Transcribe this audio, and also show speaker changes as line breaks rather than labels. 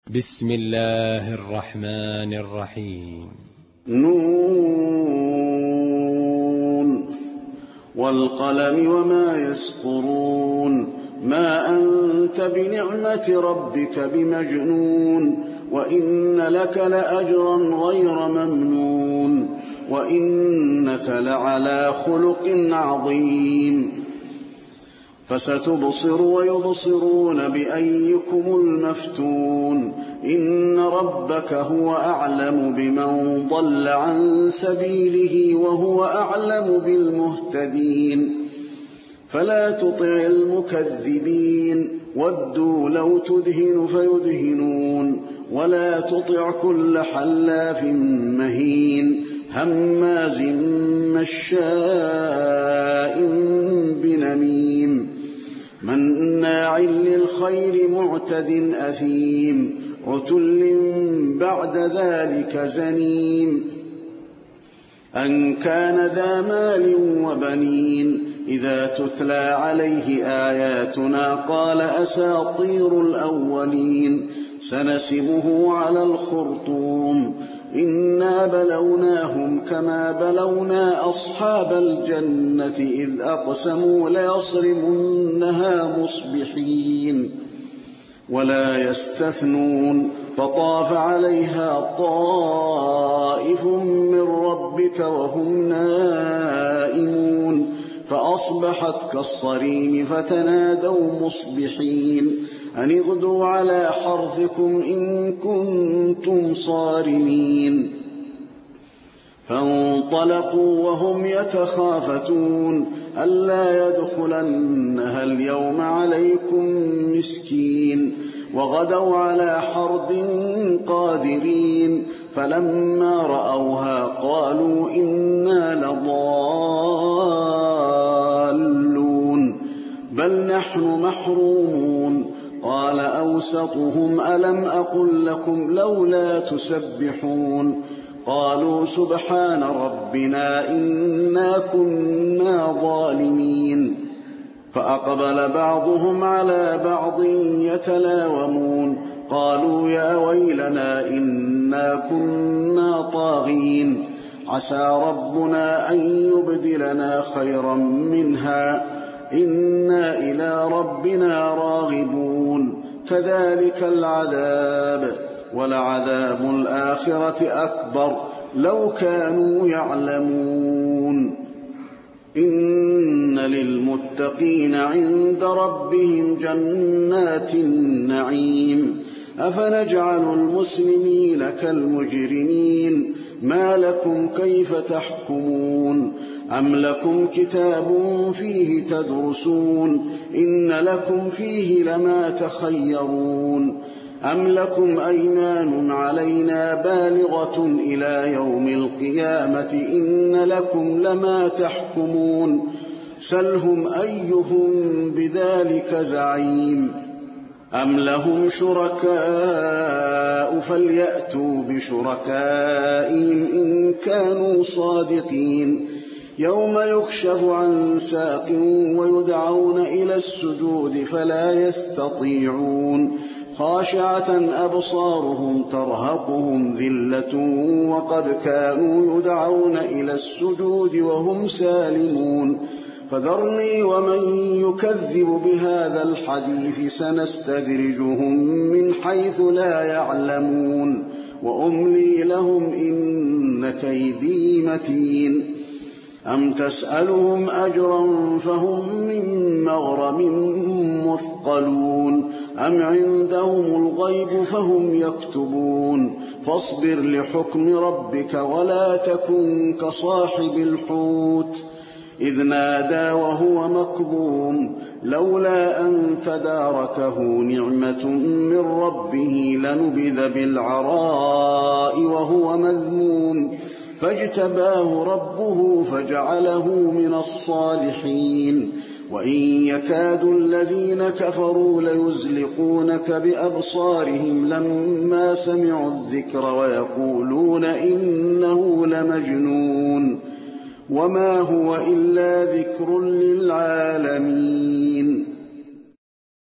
بسم الله الرحمن الرحيم.
نون والقلم وما يسطرون ما أنت بنعمة ربك بمجنون وإن لك لأجرا غير ممنون وإنك لعلى خلق عظيم فستبصر ويبصرون بأيكم المفتون إن ربك هو أعلم بمن ضل عن سبيله وهو أعلم بالمهتدين فلا تطع المكذبين ودوا لو تدهن فيدهنون ولا تطع كل حلاف مهين هماز مشاء بنميم مناع للخير معتد أثيم عتل بعد ذلك زنيم أن كان ذا مال وبنين إذا تتلى عليه آياتنا قال أساطير الأولين سنسمه على الخرطوم إنا بلوناهم كما بلونا أصحاب الجنة إذ أقسموا ليصرمنها مصبحين ولا يستثنون فطاف عليها طائف من ربك وهم نائمون فأصبحت كالصريم فتنادوا مصبحين أن اغدوا على حرثكم إن كنتم صارمين فانطلقوا وهم يتخافتون ألا يدخلنها اليوم عليكم مسكين وغدوا على حرد قادرين فلما رأوها قالوا إنا لضالون بل نحن محرومون قال أوسطهم ألم أقل لكم لولا تسبحون قالوا سبحان ربنا إنا كنا ظالمين فأقبل بعضهم على بعض يتلاومون قالوا يا ويلنا إنا كنا طاغين عسى ربنا أن يبدلنا خيرا منها إنا إلى ربنا راغبون كذلك العذاب ولعذاب الآخرة أكبر لو كانوا يعلمون إن للمتقين عند ربهم جنات النعيم أفنجعل المسلمين كالمجرمين ما لكم كيف تحكمون أم لكم كتاب فيه تدرسون إن لكم فيه لما تخيرون أم لكم أيمان علينا بالغة إلى يوم القيامة إن لكم لما تحكمون سلهم أيهم بذلك زعيم أم لهم شركاء فليأتوا بشركائهم إن كانوا صادقين يوم يكشف عن ساق ويدعون إلى السجود فلا يستطيعون خاشعة أبصارهم ترهقهم ذلة وقد كانوا يدعون إلى السجود وهم سالمون فذرني ومن يكذب بهذا الحديث سنستدرجهم من حيث لا يعلمون وأملي لهم إن كيدي متين أم تسألهم أجرا فهم من مغرم مثقلون أم عندهم الغيب فهم يكتبون فاصبر لحكم ربك ولا تكن كصاحب الحوت إذ نادى وهو مكظوم لولا أن تداركه نعمة من ربه لنبذ بالعراء وهو مذموم فاجتباه ربه فجعله من الصالحين وإن يكاد الذين كفروا ليزلقونك بأبصارهم لما سمعوا الذكر ويقولون إنه لمجنون وما هو إلا ذكر للعالمين